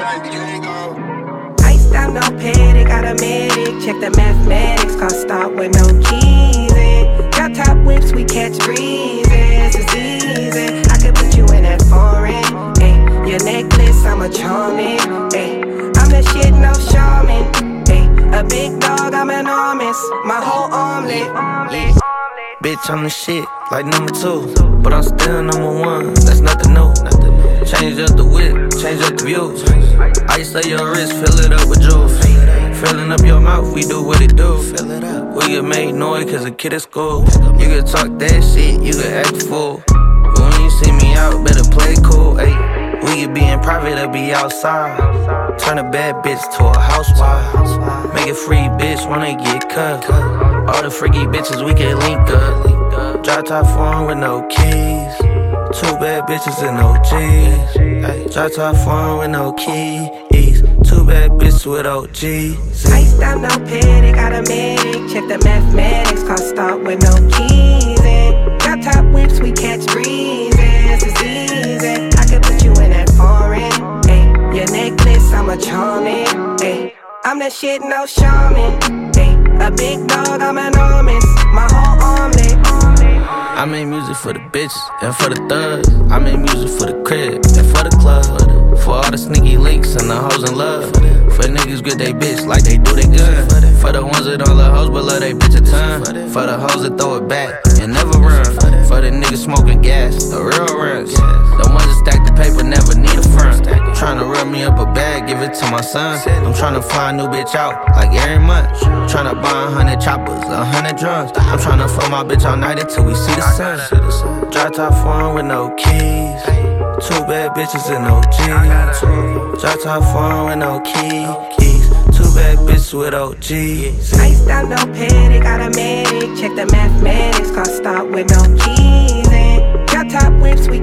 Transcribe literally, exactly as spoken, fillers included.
Iced out, no Patek, got a medic. Check the mathematics, car start with no keys in. Got top whips, we catch breezes. It's easy, I could put you in that foreign. Ay, your necklace, I'm a charming. Ay, I'm the shit, no shaman. Ay, a big dog, I'm enormous. My whole armlet. Bitch, I'm the shit, like number two. But I'm still number one, that's nothing new. Change up the whip, change up the views. Ice on your wrist, fill it up with juice. Filling up your mouth, we do what it do. We can make noise cause a kid at school. You can talk that shit, you can act a fool. But when you see me out, better play cool. Ay, we can be in private or be outside. Turn a bad bitch to a housewife. Make a free bitch when they get cut. All the freaky bitches, we can link up. Drop top foreign with no keys. Two bad bitches and no G's. Drop top foreign with no keys. Two bad bitches with O Gs. Iced out, no Patek, got a medic. Check the mathematics, car start with no keys in. Got top whips, we catch breezes. It's easy, I could put you in that foreign. Ay, your necklace, I'm a charming. Ay, I'm that shit, no shaman. Ay, a big dog, I'm enormous. My whole armlet. I make music for the bitches and for the thugs. I make music for the crib and for the club. For all the sneaky links and the hoes in love. For niggas get they bitch like they do they good. For the ones that don't love hoes but love they bitch a ton. For the hoes that throw it back and never run. For the niggas smoking gas, the real runs. The ones that stack the paper never need a front. Tryna rub me up a bag, give it to my son. I'm tryna fly a new bitch out like every month. Tryna buy a hundred choppers, a hundred drums. I'm tryna fuck my bitch all night until we see the sun. Drop top foreign with no keys. Two bad bitches and no G's. Drop top foreign with no keys. Two bad bitches with O Gs. Iced out, no Patek, got a medic. Check the mathematics, car start with no keys in. Got top whips, we